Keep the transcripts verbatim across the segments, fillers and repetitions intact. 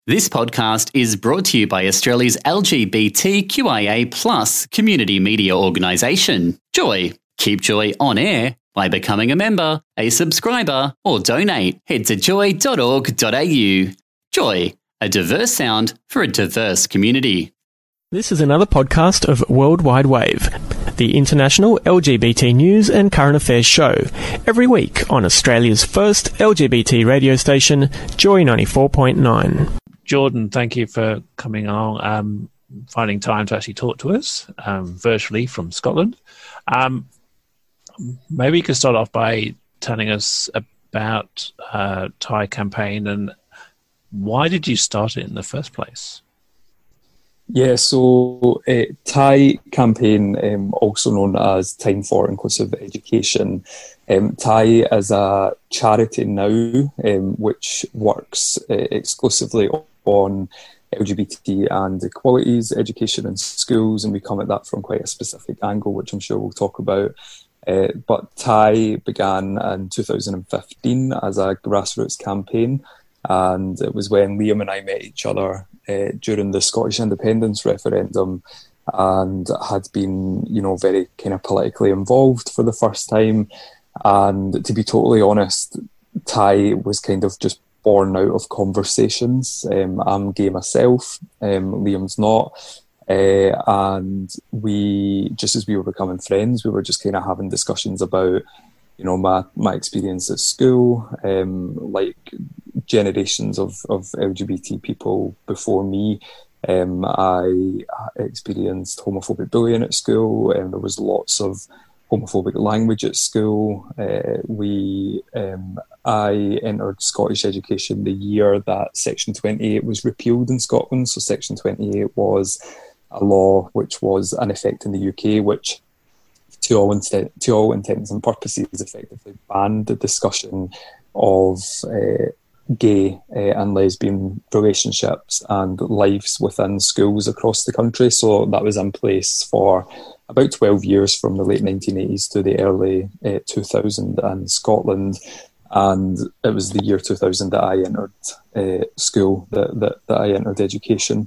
This podcast is brought to you by Australia's L G B T Q I A plus community media organisation, Joy. Keep Joy on air by becoming a member, a subscriber, or donate. Head to joy dot org dot a u. Joy, a diverse sound for a diverse community. This is another podcast of World Wide Wave, the international L G B T news and current affairs show, every week on Australia's first L G B T radio station, Joy ninety-four point nine. Jordan, thank you for coming along, um, finding time to actually talk to us um, virtually from Scotland. Um, maybe you could start off by telling us about uh, Thai Campaign and why did you start it in the first place? Yeah, so uh, Thai Campaign, um, also known as Time for Inclusive Education, um, Thai is a charity now um, which works uh, exclusively on L G B T and equalities education in schools, and we come at that from quite a specific angle, which I'm sure we'll talk about. Uh, but Thai began in two thousand fifteen as a grassroots campaign, and it was when Liam and I met each other uh, during the Scottish independence referendum, and had been, you know, very kind of politically involved for the first time. And to be totally honest, Thai was kind of just born out of conversations. Um, I'm gay myself, um, Liam's not. Uh, and we, just as we were becoming friends, we were just kind of having discussions about, you know, my, my experience at school, um, like generations of, of L G B T people before me. Um, I experienced homophobic bullying at school, and there was lots of homophobic language at school. Uh, we, um, I entered Scottish education the year that Section twenty-eight was repealed in Scotland. So Section twenty-eight was a law which was in effect in the U K, which to all, intent, to all intents and purposes effectively banned the discussion of uh, gay uh, and lesbian relationships and lives within schools across the country. So that was in place for about twelve years, from the late nineteen eighties to the early uh, two thousand in Scotland. And it was the year two thousand that I entered uh, school, that, that, that I entered education.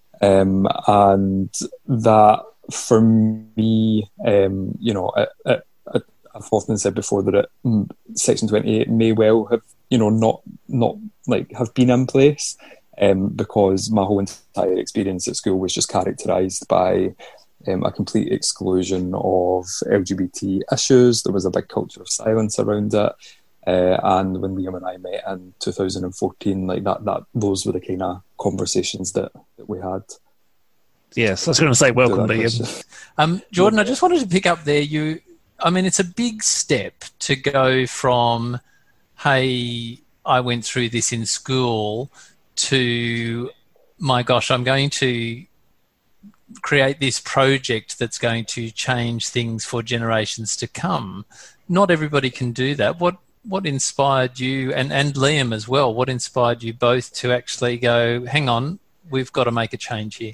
Um, and that, for me, um, you know, it, it, it, I've often said before that it, Section twenty-eight may well have, you know, not not like have been in place, um, because my whole entire experience at school was just characterised by um, a complete exclusion of L G B T issues. There was a big culture of silence around it, uh, and when Liam and I met in two thousand fourteen, like that, that those were the kind of conversations that, that we had. Yes, I was going to say welcome, Liam. Um, Jordan, I just wanted to pick up there. You, I mean, it's a big step to go from, hey, I went through this in school, to, my gosh, I'm going to create this project that's going to change things for generations to come. Not everybody can do that. What what inspired you, and, and Liam as well, what inspired you both to actually go, hang on, we've got to make a change here?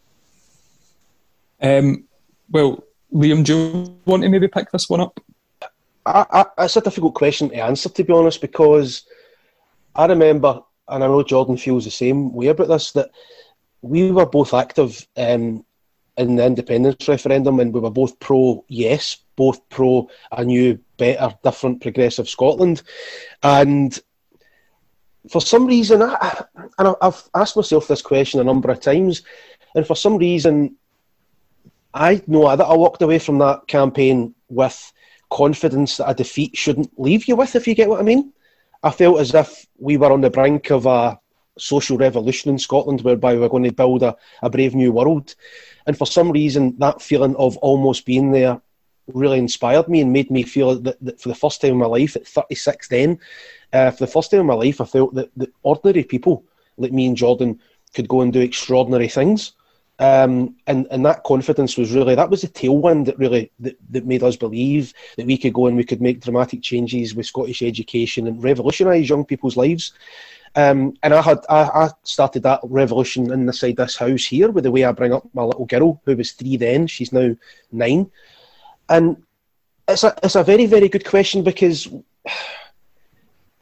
Um, well, Liam, do you want to maybe pick this one up? I, I, it's a difficult question to answer, to be honest, because I remember, and I know Jordan feels the same way about this, that we were both active um, in the independence referendum, and we were both pro yes, both pro a new, better, different, progressive Scotland. And for some reason, I, and I've asked myself this question a number of times, and for some reason, I know that I walked away from that campaign with confidence that a defeat shouldn't leave you with, if you get what I mean. I felt as if we were on the brink of a social revolution in Scotland, whereby we were going to build a, a brave new world. And for some reason, that feeling of almost being there really inspired me and made me feel that, that for the first time in my life, at thirty-six then, uh, for the first time in my life, I felt that, that ordinary people like me and Jordan could go and do extraordinary things. Um, and, and that confidence was really, that was the tailwind that really that, that made us believe that we could go and we could make dramatic changes with Scottish education and revolutionise young people's lives. Um, and I had I, I started that revolution inside this house here with the way I bring up my little girl, who was three then, she's now nine. And it's a it's a very, very good question, because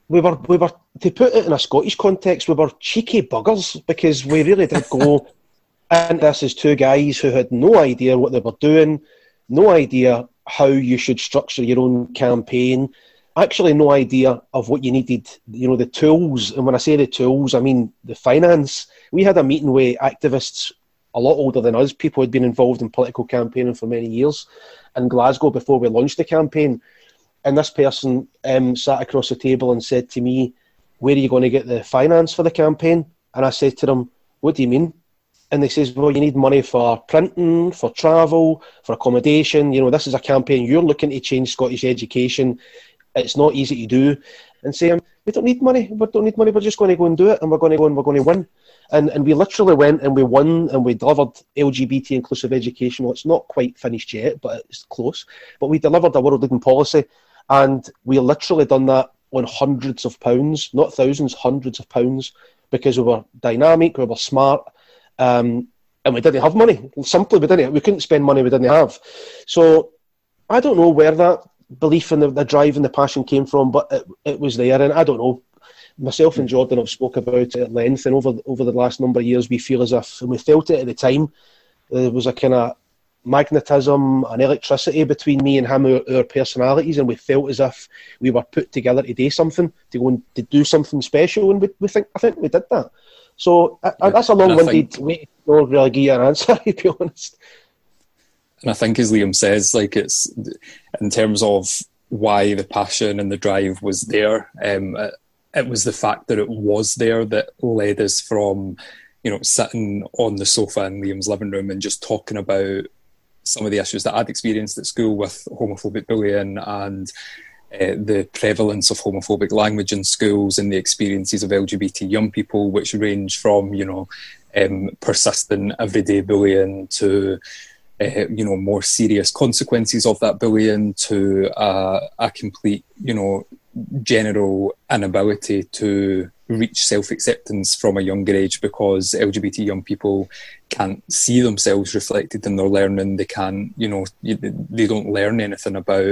we were, we were, to put it in a Scottish context, we were cheeky buggers, because we really did go into this as two guys who had no idea what they were doing, no idea how you should structure your own campaign, actually no idea of what you needed, you know, the tools. And when I say the tools, I mean the finance. We had a meeting with activists a lot older than us, people who had been involved in political campaigning for many years in Glasgow before we launched the campaign. And this person um, sat across the table and said to me, where are you going to get the finance for the campaign? And I said to them, what do you mean? And they says, well, you need money for printing, for travel, for accommodation. You know, this is a campaign. You're looking to change Scottish education. It's not easy to do. And saying, we don't need money. We don't need money. We're just going to go and do it. And we're going to go and we're going to win. And and we literally went and we won and we delivered L G B T inclusive education. Well, it's not quite finished yet, but it's close. But we delivered a world-leading policy. And we literally done that on hundreds of pounds, not thousands, hundreds of pounds, because we were dynamic, we were smart, um, and we didn't have money. Simply, we didn't. We couldn't spend money we didn't have. So I don't know where that belief in the, the drive and the passion came from, but it, it was there. And I don't know. Myself and Jordan have spoke about it at length, and over over the last number of years, we feel as if, and we felt it at the time, there was a kind of magnetism and electricity between me and him, our, our personalities, and we felt as if we were put together to do something, to go and to do something special, and we, we think I think we did that. So yeah, I, that's a long-winded think, way to not really give you an answer, to be honest. And I think, as Liam says, like, it's in terms of why the passion and the drive was there. Um, it, it was the fact that it was there that led us from, you know, sitting on the sofa in Liam's living room and just talking about some of the issues that I'd experienced at school with homophobic bullying and uh, the prevalence of homophobic language in schools and the experiences of L G B T young people, which range from, you know, um, persistent everyday bullying to, uh, you know, more serious consequences of that bullying to uh, a complete, you know, general inability to reach self-acceptance from a younger age because L G B T young people can't see themselves reflected in their learning. They can't, you know, they don't learn anything about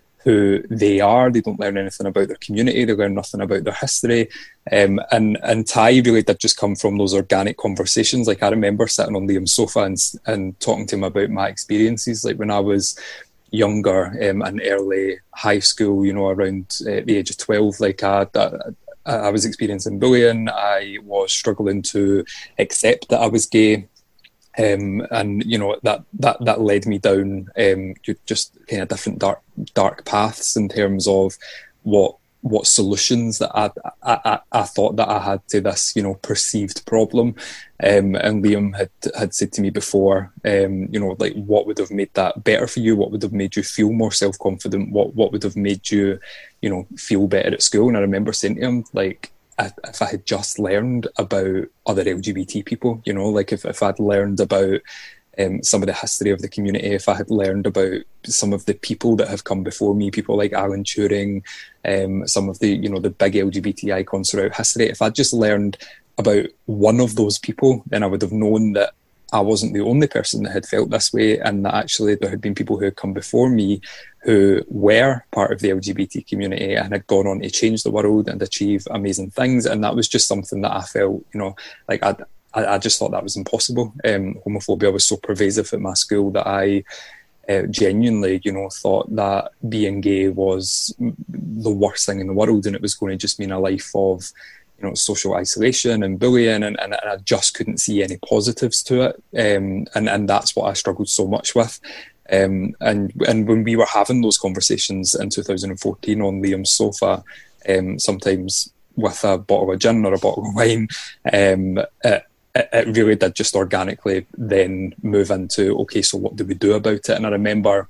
who they are. They don't learn anything about their community. They learn nothing about their history. Um, and, and Ty really did just come from those organic conversations. Like, I remember sitting on Liam's sofa and, and talking to him about my experiences. Like, when I was younger, um, and early high school, you know, around uh, the age of twelve, like I, I, I was experiencing bullying. I was struggling to accept that I was gay. Um, and, you know, that, that, that led me down um, just kind of different dark dark paths in terms of what what solutions that I, I, I thought that I had to this, you know, perceived problem. Um, and Liam had, had said to me before, um, you know, like, what would have made that better for you? What would have made you feel more self-confident? What, what would have made you, you know, feel better at school? And I remember saying to him, like, if I had just learned about other L G B T people, you know, like if, if I'd learned about um, some of the history of the community, if I had learned about some of the people that have come before me, people like Alan Turing, um, some of the, you know, the big L G B T icons throughout history, if I'd just learned about one of those people, then I would have known that I wasn't the only person that had felt this way, and that actually there had been people who had come before me who were part of the L G B T community and had gone on to change the world and achieve amazing things. And that was just something that I felt, you know, like I I just thought that was impossible. Um, homophobia was so pervasive at my school that I uh, genuinely, you know, thought that being gay was the worst thing in the world, and it was going to just mean a life of, you know, social isolation and bullying, and, and, and I just couldn't see any positives to it. Um, and, and that's what I struggled so much with. Um, and and when we were having those conversations in two thousand fourteen on Liam's sofa, um, sometimes with a bottle of gin or a bottle of wine, um, it, it really did just organically then move into, okay, so what do we do about it? And I remember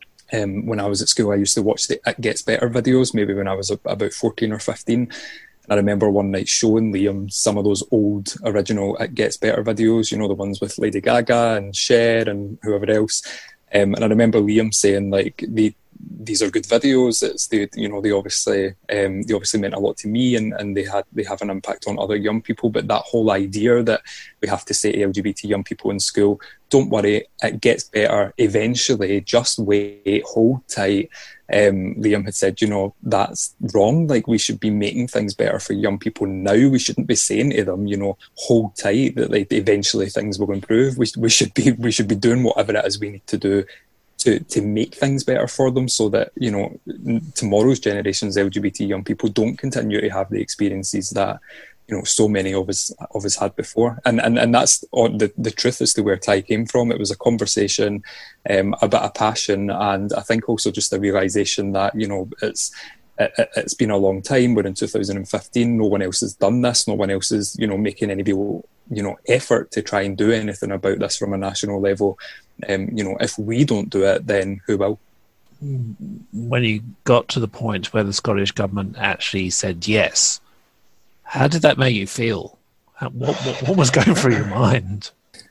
um, when I was at school, I used to watch the It Gets Better videos, maybe when I was about fourteen or fifteen. And I remember one night showing Liam some of those old original It Gets Better videos, you know, the ones with Lady Gaga and Cher and whoever else. Um, and I remember Liam saying, like, they these are good videos. It's they, you know, they obviously um, they obviously meant a lot to me, and, and they had they have an impact on other young people. But that whole idea that we have to say to L G B T young people in school, don't worry, it gets better eventually. Just wait, hold tight. Um, Liam had said, you know, that's wrong. Like, we should be making things better for young people now. We shouldn't be saying to them, you know, hold tight, that like eventually things will improve. We we should be we should be doing whatever it is we need to do to to make things better for them, so that, you know, tomorrow's generations, L G B T young people, don't continue to have the experiences that, you know, so many of us of us had before. And and, and that's the, the truth as to where Ty came from. It was a conversation, um, a bit of passion, and I think also just a realisation that, you know, it's it, it's been a long time. We're in two thousand fifteen. No one else has done this. No one else is, you know, making any real, you know, effort to try and do anything about this from a national level. Um, you know, if we don't do it, then who will? When you got to the point where the Scottish Government actually said yes, how did that make you feel? How, what, what, what was going through your mind?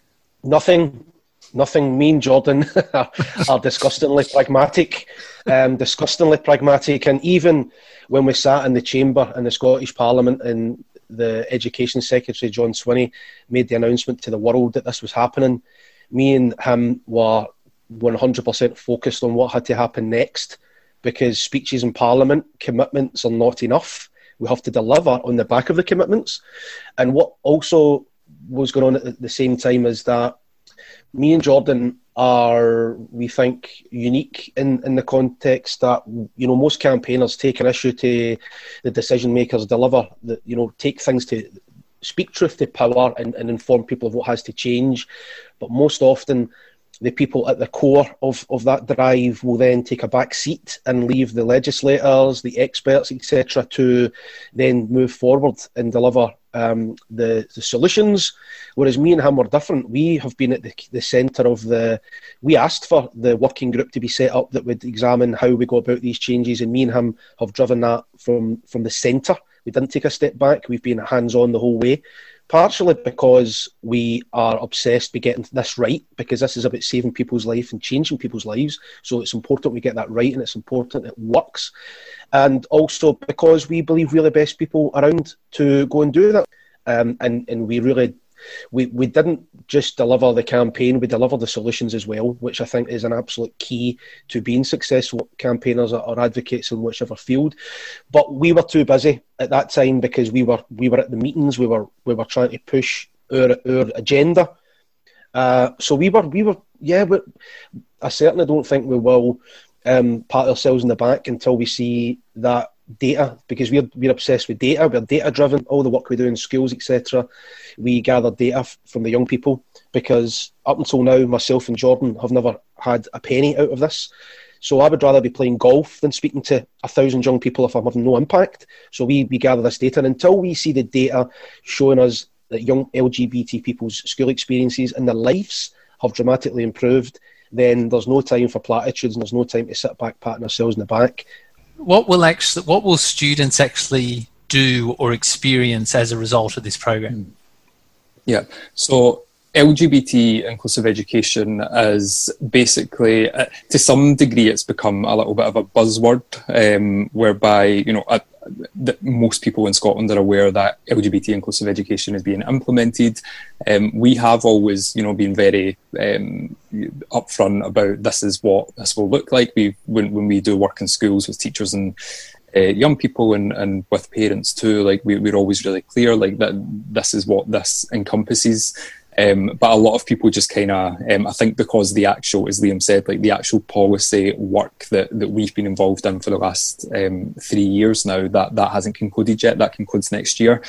Nothing. Nothing. Me and Jordan are disgustingly pragmatic. Um, disgustingly pragmatic. And even when we sat in the chamber in the Scottish Parliament and the Education Secretary, John Swinney, made the announcement to the world that this was happening, me and him were one hundred percent focused on what had to happen next, because speeches in Parliament, commitments are not enough. We have to deliver on the back of the commitments. And what also was going on at the same time is that me and Jordan are, we think, unique in, in the context that, you know, most campaigners take an issue to the decision makers, deliver, the, you know, take things to, speak truth to power and, and inform people of what has to change. But most often, the people at the core of, of that drive will then take a back seat and leave the legislators, the experts, et cetera, to then move forward and deliver um, the, the solutions. Whereas me and him were different. We have been at the, the centre of the... We asked for the working group to be set up that would examine how we go about these changes, and me and him have driven that from, from the centre. We didn't take a step back. We've been hands-on the whole way. Partially because we are obsessed with getting this right, because this is about saving people's life and changing people's lives. So it's important we get that right, and it's important it works. And also because we believe we're the best people around to go and do that. Um, and, and we really... We we didn't just deliver the campaign, we delivered the solutions as well, which I think is an absolute key to being successful campaigners or advocates in whichever field. But we were too busy at that time, because we were we were at the meetings, we were we were trying to push our our agenda. Uh, so we were we were yeah. We, I certainly don't think we will um, pat ourselves in the back until we see that data, because we're we're obsessed with data. We're data driven. All the work we do in schools, et cetera, we gather data f- from the young people, because up until now, myself and Jordan have never had a penny out of this. So I would rather be playing golf than speaking to a thousand young people if I'm having no impact. So we we gather this data, and until we see the data showing us that young L G B T people's school experiences and their lives have dramatically improved, then there's no time for platitudes, and there's no time to sit back patting ourselves in the back. What will actually, what will students actually do or experience as a result of this program? Yeah, so L G B T inclusive education is basically, uh, to some degree, it's become a little bit of a buzzword, um, whereby, you know, uh, that most people in Scotland are aware that L G B T inclusive education is being implemented. Um, we have always, you know, been very um, upfront about this is what this will look like. We when when we do work in schools with teachers and uh, young people and, and with parents too, like we, we're always really clear, like that this is what this encompasses. Um, but a lot of people just kind of, um, I think because the actual, as Liam said, like the actual policy work that, that we've been involved in for the last um, three years now, that, that hasn't concluded yet. That concludes next year.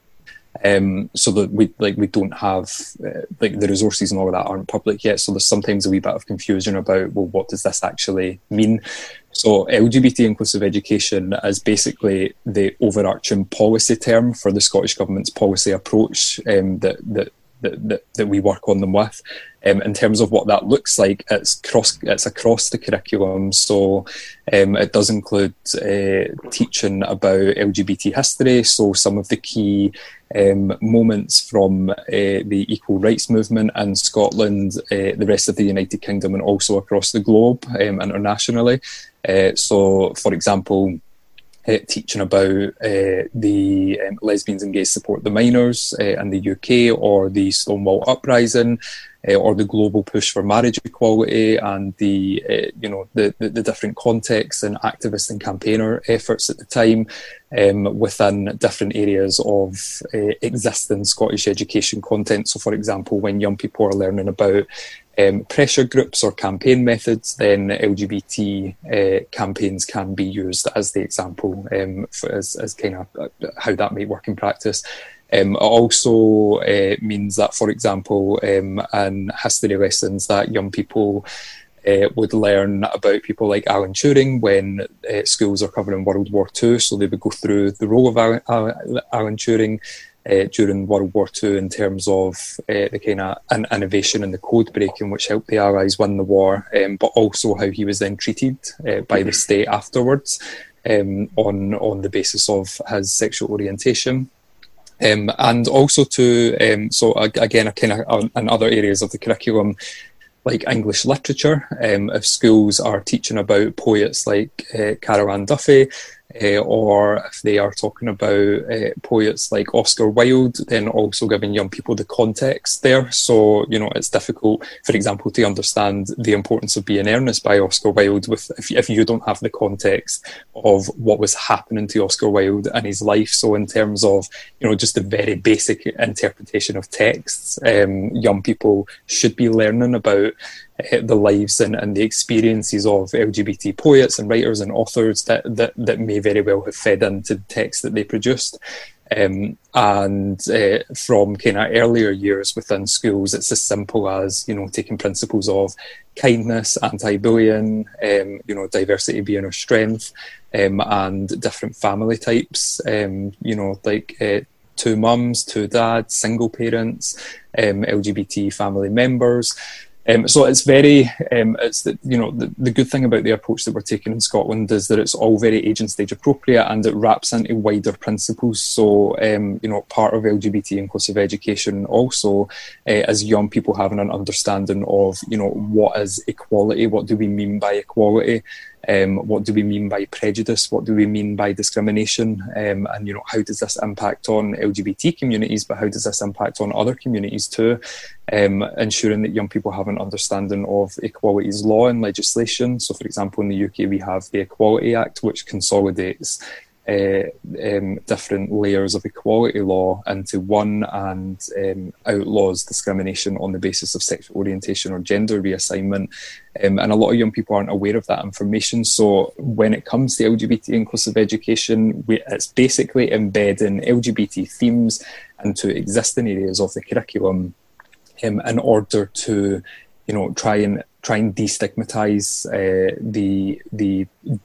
Um, so that we like we don't have uh, like the resources and all of that aren't public yet. So there's sometimes a wee bit of confusion about, well, what does this actually mean? So L G B T inclusive education is basically the overarching policy term for the Scottish Government's policy approach um, that that. That, that, that we work on them with. Um, in terms of what that looks like, it's cross it's across the curriculum. So um, it does include uh, teaching about L G B T history. So some of the key um, moments from uh, the equal rights movement in Scotland, uh, the rest of the United Kingdom, and also across the globe um, internationally. Uh, so, for example, uh, teaching about uh, the um, Lesbians and Gays Support the Minors uh, in the U K, or the Stonewall Uprising, uh, or the global push for marriage equality, and the uh, you know the, the the different contexts and activist and campaigner efforts at the time um, within different areas of uh, existing Scottish education content. So, for example, when young people are learning about Um, pressure groups or campaign methods, then L G B T uh, campaigns can be used as the example, um, for, as, as kind of how that might work in practice. Um, it also uh, means that, for example, um, in history lessons, that young people uh, would learn about people like Alan Turing when uh, schools are covering World War Two. So they would go through the role of Alan, Alan Turing Uh, during World War Two in terms of uh, the kind of an innovation and the code breaking which helped the Allies win the war, um, but also how he was then treated uh, by the state afterwards um, on on the basis of his sexual orientation. Um, and also to, um, so again, a kind of in other areas of the curriculum, like English literature, um, if schools are teaching about poets like uh, Caravan Duffy, Uh, or if they are talking about uh, poets like Oscar Wilde, then also giving young people the context there. So, you know, it's difficult, for example, to understand the importance of being earnest by Oscar Wilde with if, if you don't have the context of what was happening to Oscar Wilde in his life. So in terms of, you know, just the very basic interpretation of texts, um, young people should be learning about the lives and, and the experiences of L G B T poets and writers and authors that, that, that may very well have fed into the text that they produced. Um, and uh, from kind of earlier years within schools, it's as simple as, you know, taking principles of kindness, anti-bullying, um, you know, diversity being our strength, um, and different family types, um, you know, like uh, two mums, two dads, single parents, um, L G B T family members. Um, so it's very, um, it's the, you know, the, the good thing about the approach that we're taking in Scotland is that it's all very age and stage appropriate, and it wraps into wider principles. So, um, you know, part of L G B T inclusive education also uh, is young people having an understanding of, you know, what is equality, what do we mean by equality, um, what do we mean by prejudice, what do we mean by discrimination, um, and, you know, how does this impact on L G B T communities, but how does this impact on other communities too? Um, ensuring that young people have an understanding of equalities law and legislation. So, for example, in the U K, we have the Equality Act, which consolidates uh, um, different layers of equality law into one, and um, outlaws discrimination on the basis of sexual orientation or gender reassignment. Um, and a lot of young people aren't aware of that information. So when it comes to L G B T inclusive education, we, it's basically embedding L G B T themes into existing areas of the curriculum, Um, in order to, you know, try and try and destigmatize uh, the the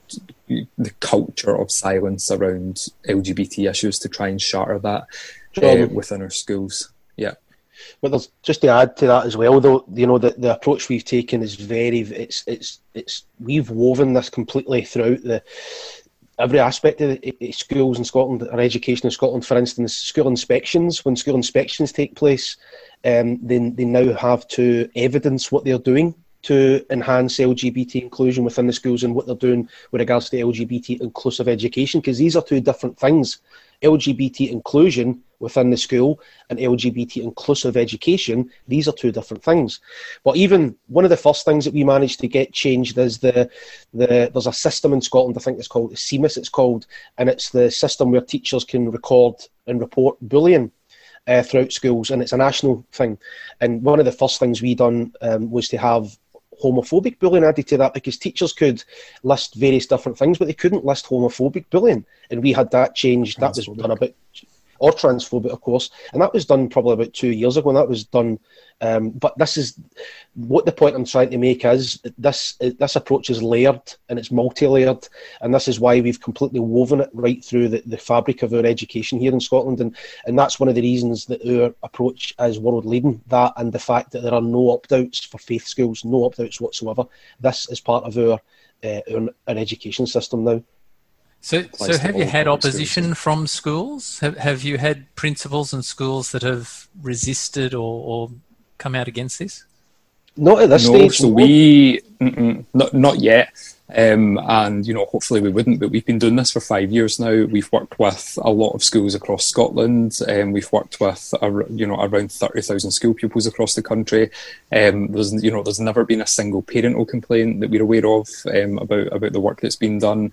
the culture of silence around L G B T issues, to try and shatter that uh, within our schools. Yeah. But there's, just to add to that as well, though, you know, the, the approach we've taken is very, it's it's it's we've woven this completely throughout the every aspect of the, schools in Scotland, or education in Scotland. For instance, school inspections. When school inspections take place, um, they, they now have to evidence what they're doing to enhance L G B T inclusion within the schools, and what they're doing with regards to L G B T inclusive education, because these are two different things. L G B T inclusion within the school and L G B T inclusive education, these are two different things. But even one of the first things that we managed to get changed is the, the there's a system in Scotland, I think it's called C M I S, it's called, and it's the system where teachers can record and report bullying uh, throughout schools, and it's a national thing. And one of the first things we done um, was to have homophobic bullying added to that, because teachers could list various different things, but they couldn't list homophobic bullying, and we had that changed. That was done about, or transphobic, of course, and that was done probably about two years ago, and that was done. Um, but this is what the point I'm trying to make is this this approach is layered, and it's multi-layered, and this is why we've completely woven it right through the, the fabric of our education here in Scotland, and and that's one of the reasons that our approach is world leading. That, and the fact that there are no opt-outs for faith schools, no opt-outs whatsoever. This is part of our uh, our, our education system now. So, applies so to have you all had public opposition schools. from schools? Have, have you had principals and schools that have resisted or, or come out against this? Not at this no, stage. so no. we mm-mm, not not yet, um, and you know, hopefully we wouldn't. But we've been doing this for five years now. We've worked with a lot of schools across Scotland, and um, we've worked with a, you know around thirty thousand school pupils across the country. Um, there's you know there's never been a single parental complaint that we're aware of um, about about the work that's been done.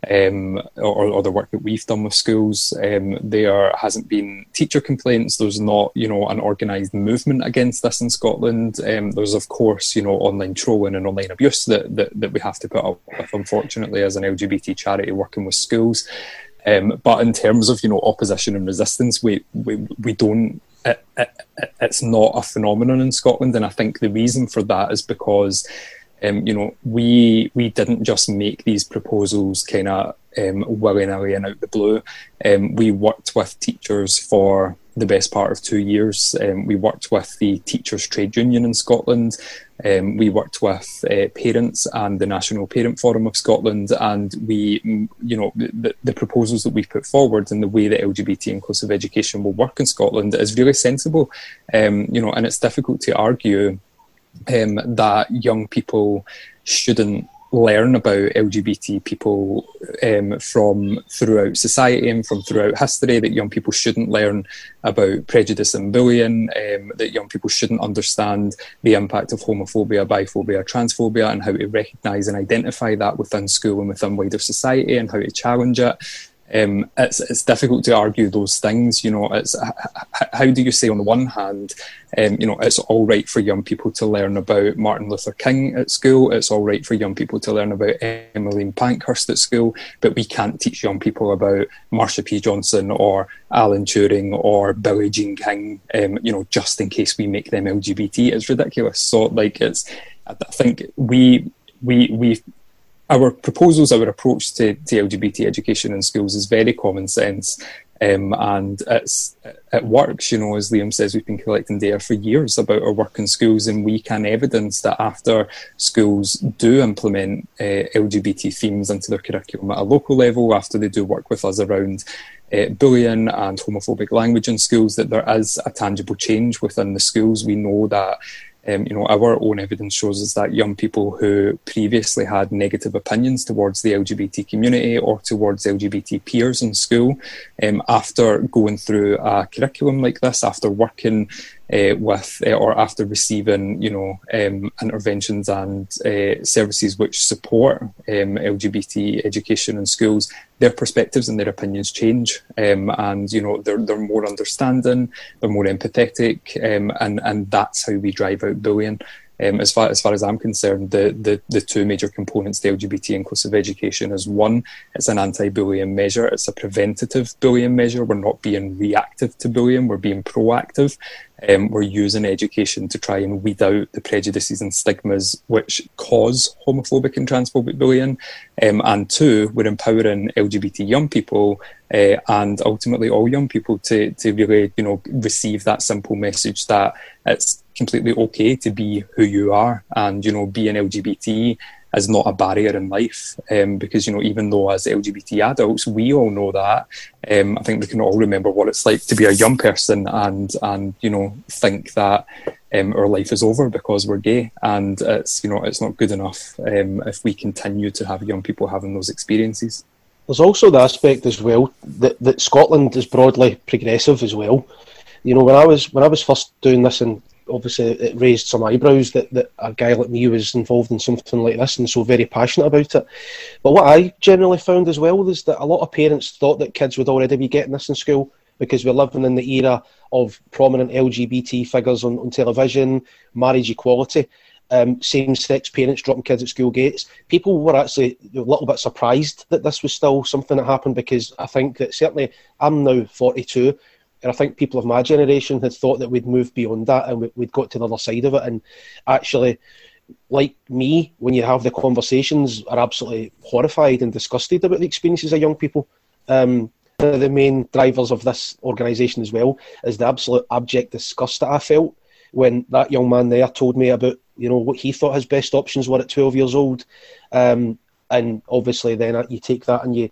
Um, or, or the work that we've done with schools. Um, there hasn't been teacher complaints. There's not, you know, an organised movement against this in Scotland. Um, there's, of course, you know, online trolling and online abuse that, that, that we have to put up with, unfortunately, as an L G B T charity working with schools. Um, but in terms of, you know, opposition and resistance, we we, we don't, it, it, it's not a phenomenon in Scotland. And I think the reason for that is because Um, you know, we we didn't just make these proposals kind of um, willy-nilly and out the blue. Um, we worked with teachers for the best part of two years. Um, we worked with the Teachers' Trade Union in Scotland. Um, we worked with uh, parents and the National Parent Forum of Scotland. And we, you know, the, the proposals that we've put forward and the way that L G B T inclusive education will work in Scotland is really sensible. Um, you know, and it's difficult to argue Um, that young people shouldn't learn about L G B T people um, from throughout society and from throughout history, that young people shouldn't learn about prejudice and bullying, um, that young people shouldn't understand the impact of homophobia, biphobia, transphobia, and how to recognise and identify that within school and within wider society, and how to challenge it. Um, it's it's difficult to argue those things. You know, it's how do you say on the one hand, um, you know, it's all right for young people to learn about Martin Luther King at school. It's all right for young people to learn about Emmeline Pankhurst at school, but we can't teach young people about Marsha P. Johnson or Alan Turing or Billie Jean King. Um, you know, just in case we make them L G B T. It's ridiculous. So, like, it's I think we we we. Our proposals, our approach to, to L G B T education in schools is very common sense, um, and it's, it works. You know, as Liam says, we've been collecting data for years about our work in schools, and we can evidence that after schools do implement uh, L G B T themes into their curriculum at a local level, after they do work with us around uh, bullying and homophobic language in schools, that there is a tangible change within the schools. We know that Um, you know, our own evidence shows us that young people who previously had negative opinions towards the L G B T community or towards L G B T peers in school, um, after going through a curriculum like this, after working uh, with uh, or after receiving, you know, um, interventions and uh, services which support um, L G B T education in schools, their perspectives and their opinions change, um, and you know they're they're more understanding, they're more empathetic, um, and and that's how we drive out bullying. Um, as far as far as I'm concerned, the, the the two major components to L G B T inclusive education is, one, it's an anti-bullying measure, it's a preventative bullying measure. We're not being reactive to bullying, we're being proactive. Um, we're using education to try and weed out the prejudices and stigmas which cause homophobic and transphobic bullying. Um, and two, we're empowering L G B T young people uh, and ultimately all young people to to really, you know, receive that simple message that it's completely okay to be who you are, and you know, being L G B T is not a barrier in life, um, because you know, even though as L G B T adults we all know that, um, I think we can all remember what it's like to be a young person and and you know, think that um, our life is over because we're gay, and it's, you know, it's not good enough um, if we continue to have young people having those experiences. There's also the aspect as well that, that Scotland is broadly progressive as well. You know, when I was when I was first doing this, and obviously it raised some eyebrows that, that a guy like me was involved in something like this and so very passionate about it. But what I generally found as well is that a lot of parents thought that kids would already be getting this in school because we're living in the era of prominent L G B T figures on, on television, marriage equality, um, same-sex parents dropping kids at school gates. People were actually a little bit surprised that this was still something that happened, because I think that certainly I'm now forty-two, and I think people of my generation had thought that we'd moved beyond that and we'd got to the other side of it. And actually, like me, when you have the conversations, are absolutely horrified and disgusted about the experiences of young people. Um, one of the main drivers of this organisation as well is the absolute abject disgust that I felt when that young man there told me about, you know, what he thought his best options were at twelve years old. Um, and obviously then you take that and you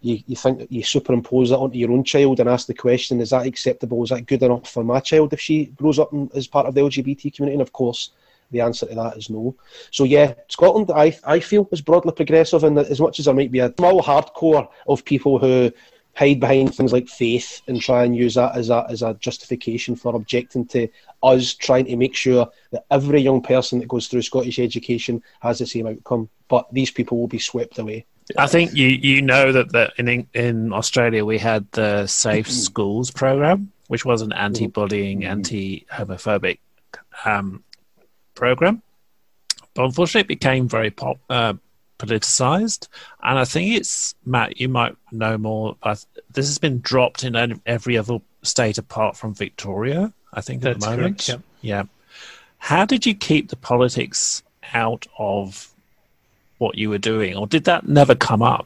you, you think you superimpose that onto your own child and ask the question, is that acceptable? Is that good enough for my child if she grows up in, as part of the L G B T community? And of course, the answer to that is no. So yeah, Scotland, I I feel, is broadly progressive, and as much as there might be a small hardcore of people who hide behind things like faith and try and use that as a as a justification for objecting to us trying to make sure that every young person that goes through Scottish education has the same outcome. But these people will be swept away. I think you, you know that, that in in Australia we had the Safe Schools program, which was an anti-bullying, anti-homophobic um, program. But unfortunately, it became very pop, uh, politicized. And I think it's, Matt, you might know more, but this has been dropped in every other state apart from Victoria, I think, at That's the moment. correct, yeah. How did you keep the politics out of what you were doing, or did that never come up?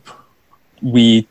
We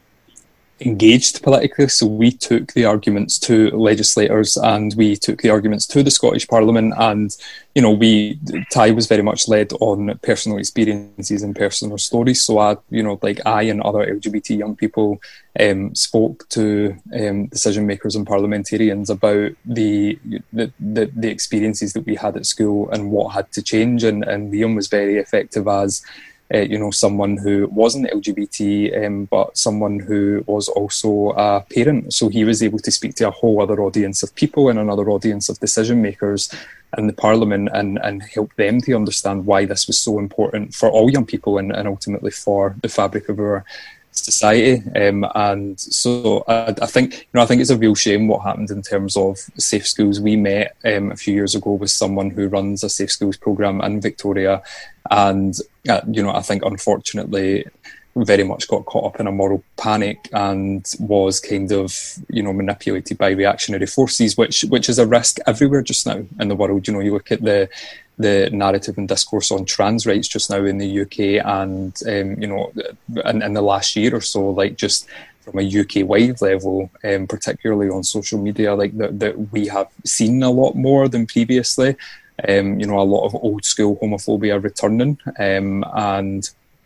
engaged politically, so we took the arguments to legislators and we took the arguments to the Scottish Parliament, and you know, we Ty was very much led on personal experiences and personal stories. So I, you know, like I and other L G B T young people um, spoke to um, decision makers and parliamentarians about the, the the the experiences that we had at school and what had to change, and, and Liam was very effective as Uh, you know, someone who wasn't L G B T, um, but someone who was also a parent. So he was able to speak to a whole other audience of people and another audience of decision makers in the Parliament, and, and help them to understand why this was so important for all young people, and, and ultimately for the fabric of our society. Um, and so I, I think, you know, I think it's a real shame what happened in terms of Safe Schools. We met um, a few years ago with someone who runs a Safe Schools programme in Victoria, and uh, you know, I think unfortunately very much got caught up in a moral panic and was kind of, you know, manipulated by reactionary forces, which which is a risk everywhere just now in the world. You know, you look at the the narrative and discourse on trans rights just now in the U K, and um, you know, in, in the last year or so, like just from a U K-wide level, um, particularly on social media, like that, that we have seen a lot more than previously. Um, you know, a lot of old school homophobia returning, um, and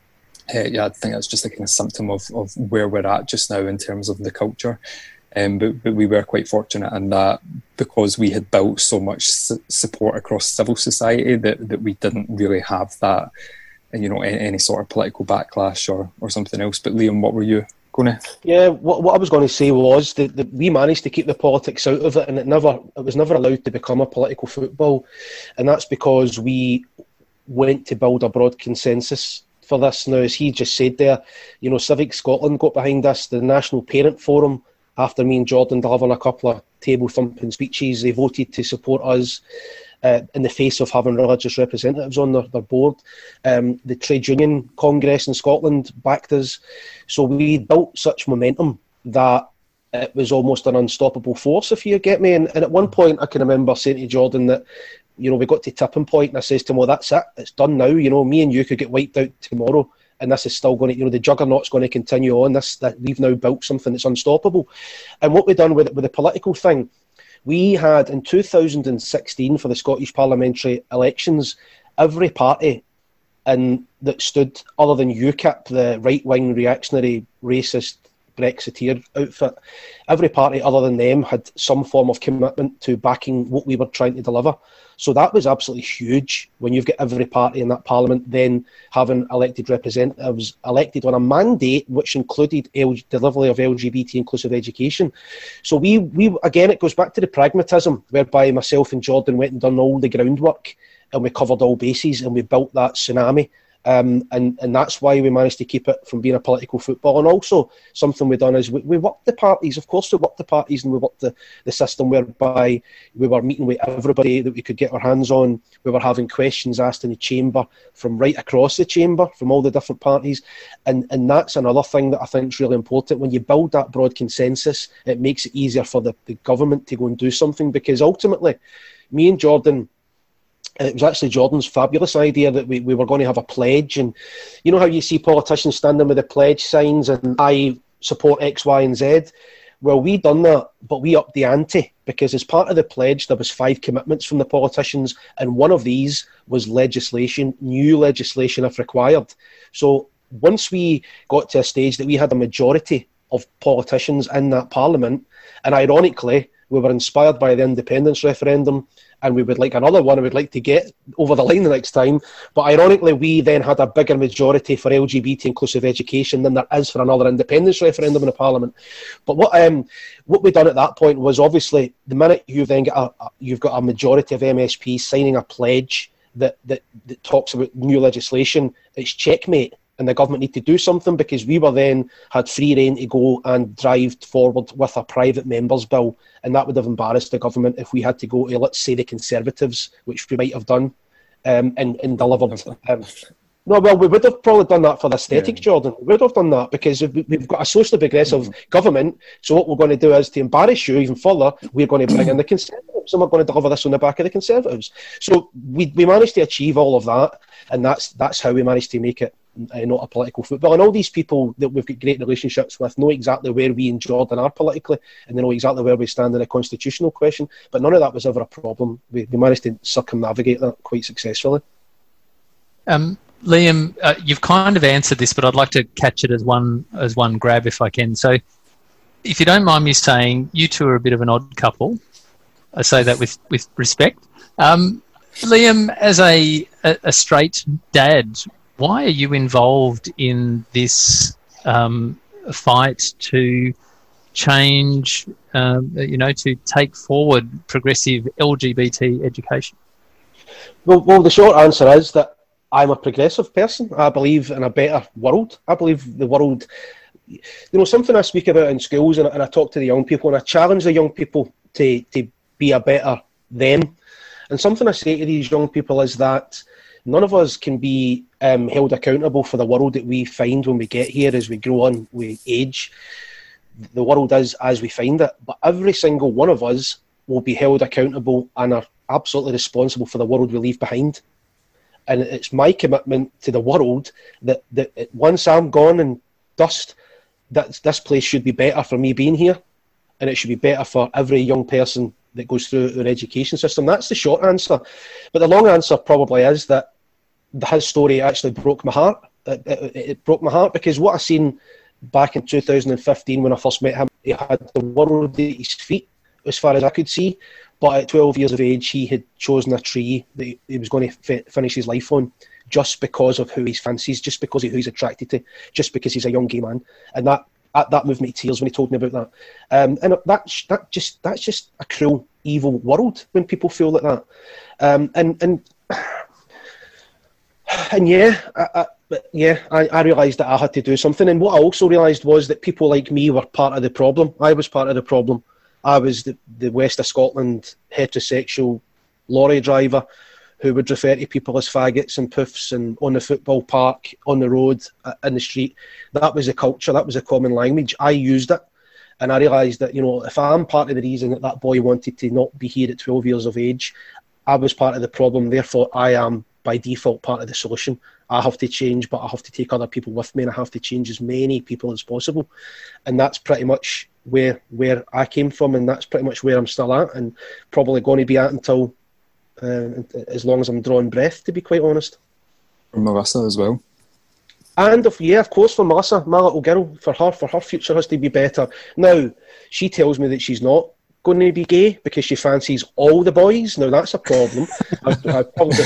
uh, yeah, I think that's just a kind of symptom of, of where we're at just now in terms of the culture. Um, but, but we were quite fortunate in that, because we had built so much su- support across civil society, that, that we didn't really have that, you know, any, any sort of political backlash or, or something else. But Liam, what were you going to? Yeah, what, what I was going to say was that, that we managed to keep the politics out of it, and it never it was never allowed to become a political football, and that's because we went to build a broad consensus for this. Now, as he just said there, you know, Civic Scotland got behind us, the National Parent Forum, after me and Jordan delivering a couple of table-thumping speeches, they voted to support us uh, in the face of having religious representatives on their, their board. Um, the Trade Union Congress in Scotland backed us. So we built such momentum that it was almost an unstoppable force, if you get me. And, and at one point, I can remember saying to Jordan that, you know, we got to tipping point, and I says to him, well, that's it, it's done now. You know, me and you could get wiped out tomorrow, and this is still going to, you know, the juggernaut's going to continue on. This, that we've now built something that's unstoppable. And what we've done with it, with the political thing, we had in two thousand sixteen for the Scottish parliamentary elections, every party in, that stood, other than UKIP, the right-wing, reactionary, racist, Brexiteer outfit, every party other than them had some form of commitment to backing what we were trying to deliver. So that was absolutely huge when you've got every party in that parliament then having elected representatives elected on a mandate which included L- delivery of L G B T inclusive education. So we, we again, it goes back to the pragmatism, whereby myself and Jordan went and done all the groundwork, and we covered all bases, and we built that tsunami. Um, and, and that's why we managed to keep it from being a political football. And also something we've done is we, we worked the parties. Of course we worked the parties, and we worked the, the system whereby we were meeting with everybody that we could get our hands on. We were having questions asked in the chamber from right across the chamber, from all the different parties. And, and that's another thing that I think is really important. When you build that broad consensus, it makes it easier for the, the government to go and do something, because ultimately, me and Jordan, it was actually Jordan's fabulous idea that we, we were going to have a pledge. And you know how you see politicians standing with the pledge signs and I support X, Y and Z? Well, we done that, but we upped the ante, because as part of the pledge there was five commitments from the politicians, and one of these was legislation, new legislation if required. So once we got to a stage that we had a majority of politicians in that parliament, and ironically, we were inspired by the independence referendum, and we would like another one, and we'd like to get over the line the next time. But ironically, we then had a bigger majority for L G B T inclusive education than there is for another independence referendum in the parliament. But what um what we done at that point was, obviously, the minute you then get a, a you've got a majority of M S Ps signing a pledge that that, that talks about new legislation, it's checkmate. And the government need to do something, because we were then had free rein to go and drive forward with a private members bill, and that would have embarrassed the government if we had to go to, let's say, the Conservatives, which we might have done, um, and, and delivered. Um, no, well, we would have probably done that for the aesthetics, yeah. Jordan. We would have done that because we've got a socially progressive mm-hmm. government. So what we're going to do is, to embarrass you even further, we're going to bring in the Conservatives, and we're going to deliver this on the back of the Conservatives. So we we managed to achieve all of that, and that's that's how we managed to make it Uh, not a political football. And all these people that we've got great relationships with know exactly where we in Jordan are politically, and they know exactly where we stand in a constitutional question. But none of that was ever a problem. We, we managed to circumnavigate that quite successfully. Um, Liam, uh, you've kind of answered this, but I'd like to catch it as one as one grab if I can. So, if you don't mind me saying, you two are a bit of an odd couple. I say that with with respect. Um, Liam, as a, a a straight dad, why are you involved in this um, fight to change, um, you know, to take forward progressive L G B T education? Well, well, the short answer is that I'm a progressive person. I believe in a better world. I believe the world, you know, something I speak about in schools, and, and I talk to the young people, and I challenge the young people to, to be a better them. And something I say to these young people is that none of us can be um, held accountable for the world that we find when we get here as we grow on, we age. The world is as we find it, but every single one of us will be held accountable and are absolutely responsible for the world we leave behind. And it's my commitment to the world that, that once I'm gone and dust, that this place should be better for me being here, and it should be better for every young person that goes through our education system. That's the short answer. But the long answer probably is that his story actually broke my heart. It, it, it broke my heart because what I seen back in two thousand fifteen when I first met him, he had the world at his feet as far as I could see. But at twelve years of age, he had chosen a tree that he, he was going to fi- finish his life on, just because of who he fancies, just because of who he's attracted to, just because he's a young gay man. And that that, that moved me to tears when he told me about that. Um, and that that just that's just a cruel, evil world when people feel like that. Um, and and and yeah, I, I, but yeah, I, I realised that I had to do something. And what I also realised was that people like me were part of the problem. I was part of the problem. I was the, the West of Scotland heterosexual lorry driver who would refer to people as faggots and poofs, and on the football park, on the road, uh, in the street. That was a culture, that was a common language. I used it, and I realised that, you know, if I'm part of the reason that that boy wanted to not be here at twelve years of age, I was part of the problem, therefore I am by default part of the solution. I have to change, but I have to take other people with me, and I have to change as many people as possible. And that's pretty much where where I came from, and that's pretty much where I'm still at, and probably going to be at until uh, as long as I'm drawing breath, to be quite honest. For Melissa as well. And if, yeah, of course, for Melissa, my little girl, for her, for her future has to be better. Now, she tells me that she's not going to be gay because she fancies all the boys. Now, that's a problem. I, I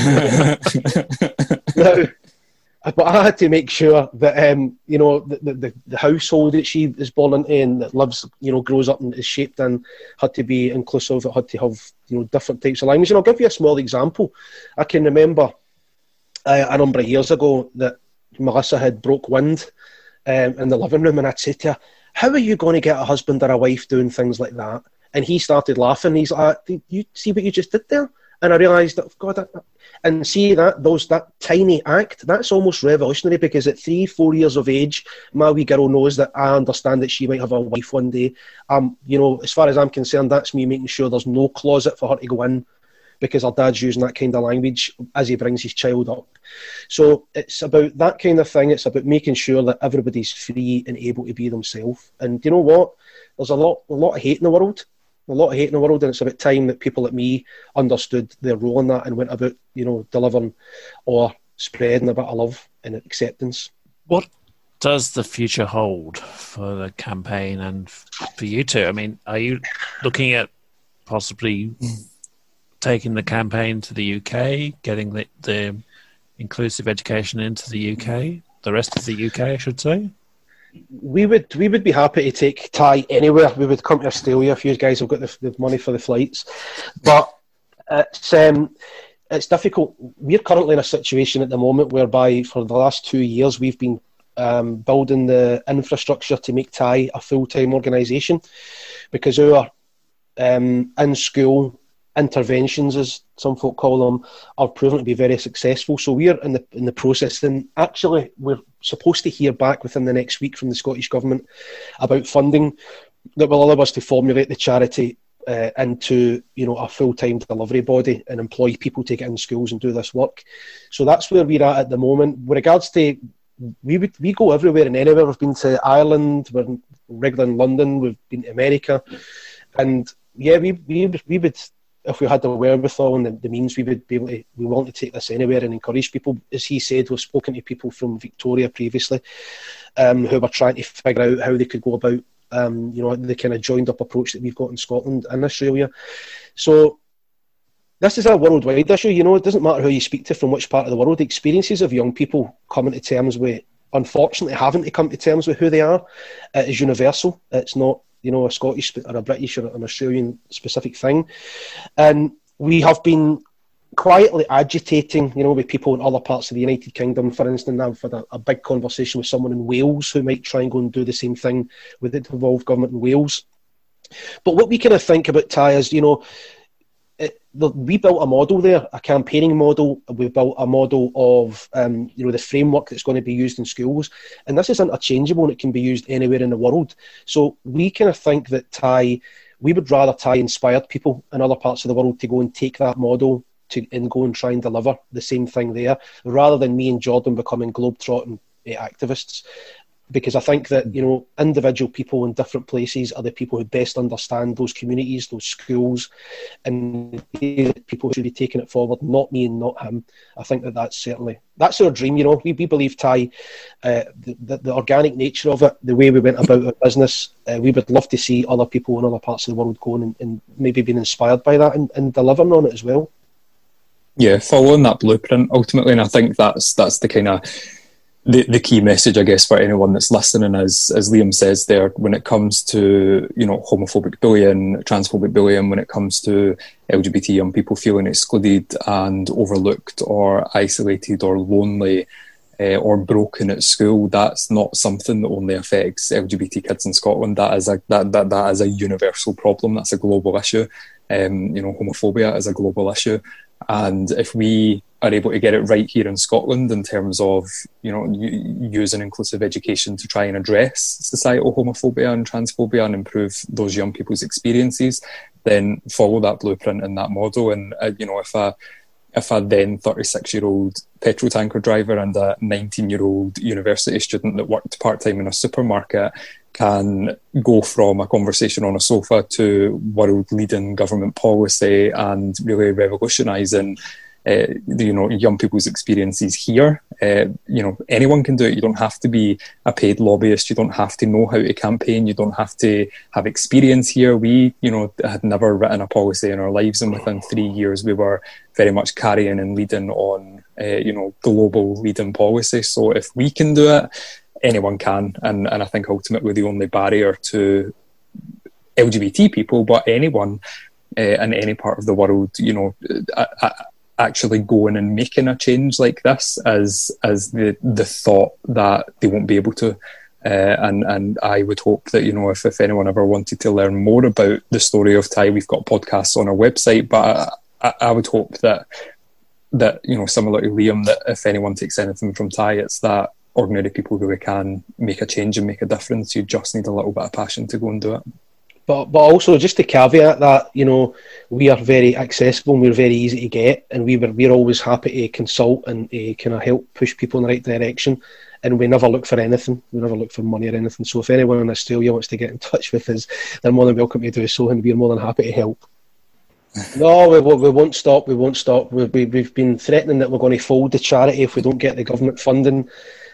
probably now, but I had to make sure that, um, you know, the, the, the household that she is born into and that lives, you know, grows up and is shaped in had to be inclusive. It had to have, you know, different types of language. And I'll give you a small example. I can remember uh, a number of years ago that Melissa had broke wind um, in the living room, and I'd say to her, how are you going to get a husband or a wife doing things like that? And he started laughing. He's like, you see what you just did there? And I realised that, God, that, and see that those that tiny act, that's almost revolutionary, because at three, four years of age, my wee girl knows that I understand that she might have a wife one day. Um, you know, as far as I'm concerned, that's me making sure there's no closet for her to go in, because her dad's using that kind of language as he brings his child up. So it's about that kind of thing. It's about making sure that everybody's free and able to be themselves. And you know what? There's a lot, a lot of hate in the world. A lot of hate in the world, and it's about time that people like me understood their role in that and went about, you know, delivering or spreading a bit of love and acceptance. What does the future hold for the campaign and for you two? I mean, are you looking at possibly taking the campaign to the U K, getting the, the inclusive education into the U K, the rest of the U K, I should say? We would we would be happy to take Thai anywhere. We would come to Australia if you guys have got the, the money for the flights. But it's um, it's difficult. We're currently in a situation at the moment whereby for the last two years we've been um, building the infrastructure to make Thai a full-time organisation, because our um, in-school interventions, as some folk call them, are proven to be very successful. So we're in the in the process, and actually we're supposed to hear back within the next week from the Scottish Government about funding that will allow us to formulate the charity uh, into, you know, a full-time delivery body and employ people to get in schools and do this work. So that's where we're at at the moment. With regards to, we would we go everywhere and anywhere. We've been to Ireland, we're regular in London, we've been to America, and yeah, we we we would. If we had the wherewithal and the, the means, we would be able to, we want to take this anywhere and encourage people. As he said, we've spoken to people from Victoria previously um, who were trying to figure out how they could go about, um, you know, the kind of joined up approach that we've got in Scotland and Australia. So this is a worldwide issue. You know, it doesn't matter who you speak to from which part of the world. The experiences of young people coming to terms with, unfortunately, having to come to terms with who they are, uh, is universal. It's not, you know, a Scottish or a British or an Australian specific thing. And we have been quietly agitating, you know, with people in other parts of the United Kingdom. For instance, I've had a, a big conversation with someone in Wales who might try and go and do the same thing with the devolved government in Wales. But what we kind of think about Thai is, you know, it, the, we built a model there, a campaigning model. We built a model of, um, you know, the framework that's going to be used in schools. And this is interchangeable and it can be used anywhere in the world. So we kind of think that Thai, we would rather Thai inspired people in other parts of the world to go and take that model to and go and try and deliver the same thing there, rather than me and Jordan becoming globetrotting uh, activists. Because I think that, you know, individual people in different places are the people who best understand those communities, those schools, and people who should be taking it forward, not me and not him. I think that that's certainly, that's our dream, you know. We, we believe Thai, uh, the, the, the organic nature of it, the way we went about our business, uh, we would love to see other people in other parts of the world going and, and maybe being inspired by that and, and delivering on it as well. Yeah, following that blueprint ultimately, and I think that's that's the kind of The, the key message, I guess, for anyone that's listening is, as Liam says there, when it comes to, you know, homophobic bullying, transphobic bullying, when it comes to L G B T young people feeling excluded and overlooked or isolated or lonely uh, or broken at school, that's not something that only affects L G B T kids in Scotland. That is a that that, that is a universal problem. That's a global issue. Um, you know, homophobia is a global issue. And if we are able to get it right here in Scotland in terms of, you know, using inclusive education to try and address societal homophobia and transphobia and improve those young people's experiences, then follow that blueprint and that model. And, uh, you know, if a, if a then thirty-six-year-old petrol tanker driver and a nineteen-year-old university student that worked part-time in a supermarket can go from a conversation on a sofa to world-leading government policy and really revolutionising, uh, you know, young people's experiences here. Uh, you know, anyone can do it. You don't have to be a paid lobbyist. You don't have to know how to campaign. You don't have to have experience here. We, you know, had never written a policy in our lives, and within three years we were very much carrying and leading on, uh, you know, global leading policy. So if we can do it, anyone can, and, and I think ultimately the only barrier to L G B T people, but anyone uh, in any part of the world, you know, uh, uh, actually going and making a change like this, as as the the thought that they won't be able to. Uh, and and I would hope that, you know, if, if anyone ever wanted to learn more about the story of Thai, we've got podcasts on our website, but I, I would hope that, that, you know, similar to Liam, that if anyone takes anything from Thai, it's that ordinary people really can make a change and make a difference. You just need a little bit of passion to go and do it. But but also, just to caveat that, you know, we are very accessible and we're very easy to get, and we were, we're always happy to consult and to kind of help push people in the right direction, and we never look for anything. We never look for money or anything. So if anyone in Australia wants to get in touch with us, they're more than welcome to do so, and we're more than happy to help. No, we, we won't stop. We won't stop. We, we, we've been threatening that we're going to fold the charity if we don't get the government funding.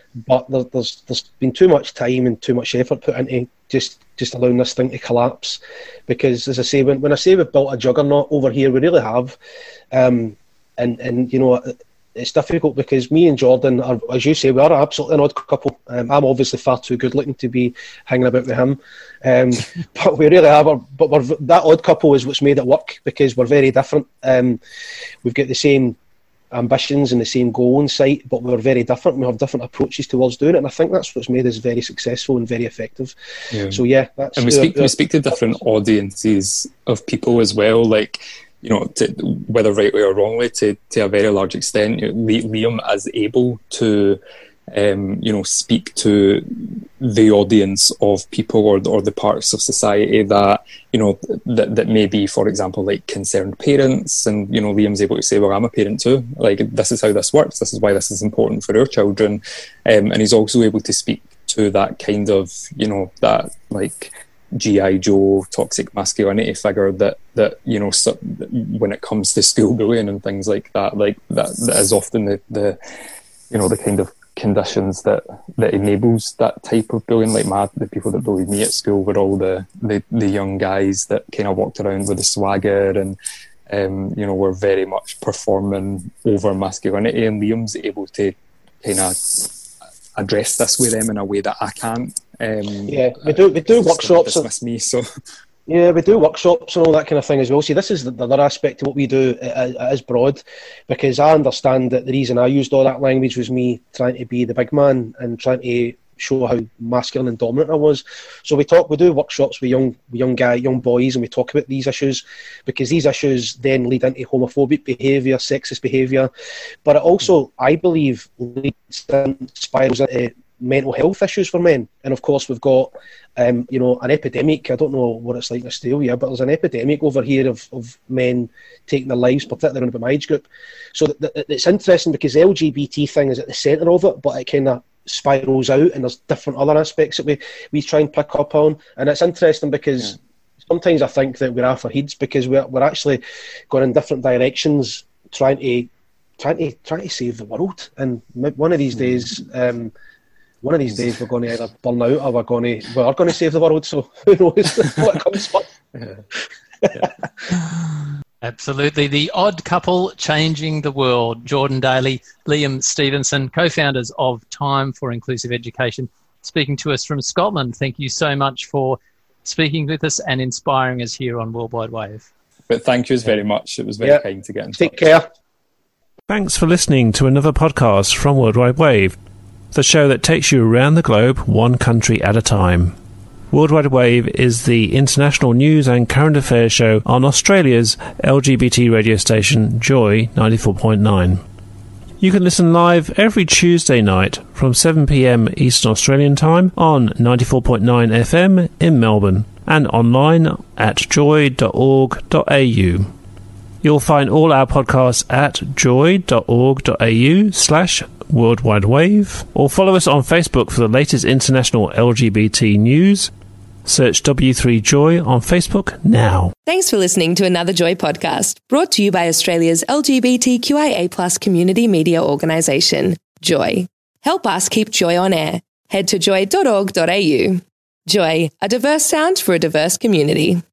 but there, there's there's been too much time and too much effort put into just just allowing this thing to collapse. Because, as I say, when, when I say we've built a juggernaut over here, we really have. Um, and, and, you know, it's difficult because me and Jordan are, as you say, we are absolutely an odd couple. Um, I'm obviously far too good looking to be hanging about with him. Um, but we really have. Our, but we're, that odd couple is what's made it work, because we're very different. Um, we've got the same ambitions and the same goal in sight, but we're very different. We have different approaches towards doing it, and I think that's what's made us very successful and very effective. Yeah. So yeah, that's and we speak uh, we speak to different audiences of people as well, like, you know, to, whether rightly or wrongly, to to a very large extent, you know, Liam is able to um, you know, speak to the audience of people or or the parts of society that, you know, that that may be, for example, like concerned parents, and, you know, Liam's able to say, well, I'm a parent too, like, this is how this works, this is why this is important for our children, um, and he's also able to speak to that kind of, you know, that like G I Joe toxic masculinity figure that that you know, so, when it comes to school bullying and things like that, like that, that is often the, the you know, the kind of conditions that that enables that type of bullying. Like my, the people that bullied me at school were all the the, the young guys that kind of walked around with a swagger and um, you know, were very much performing over masculinity, and Liam's able to kind of address this with them in a way that I can't. Um, yeah, we do we do workshops. Dismiss me, so. Yeah, we do workshops and all that kind of thing as well. See, this is the, the other aspect of what we do. It, it is broad, because I understand that the reason I used all that language was me trying to be the big man and trying to show how masculine and dominant I was. So we talk, we do workshops with young young guy, young boys, and we talk about these issues, because these issues then lead into homophobic behaviour, sexist behaviour, but it also, I believe, leads and spirals into mental health issues for men. And of course, we've got um, you know, an epidemic. I don't know what it's like in Australia, but there's an epidemic over here of, of men taking their lives, particularly in my age group. So th- th- it's interesting because the L G B T thing is at the centre of it, but it kind of spirals out, and there's different other aspects that we, we try and pick up on. And it's interesting because yeah. sometimes I think that we're off our heads, because we're, we're actually going in different directions, trying to trying to trying to save the world. And one of these days, um, one of these days, we're going to either burn out or we're going to we are going to save the world. So who knows what comes first? Yeah. Yeah. Absolutely. The odd couple changing the world. Jordan Daly, Liam Stevenson, co-founders of Time for Inclusive Education, speaking to us from Scotland. Thank you so much for speaking with us and inspiring us here on Worldwide Wave. But thank you very much. It was very yeah. kind to get in touch. Take care. Thanks for listening to another podcast from Worldwide Wave, the show that takes you around the globe, one country at a time. Worldwide Wave is the international news and current affairs show on Australia's L G B T radio station Joy ninety-four point nine. You can listen live every Tuesday night from seven p.m. Eastern Australian Time on ninety-four point nine F M in Melbourne, and online at joy dot org dot a u. You'll find all our podcasts at joy dot org dot a u slash Worldwide Wave, or follow us on Facebook for the latest international L G B T news. Search W three Joy on Facebook now. Thanks for listening to another Joy podcast, brought to you by Australia's L G B T Q I A plus community media organisation, Joy. Help us keep Joy on air. Head to joy dot org dot a u. Joy, a diverse sound for a diverse community.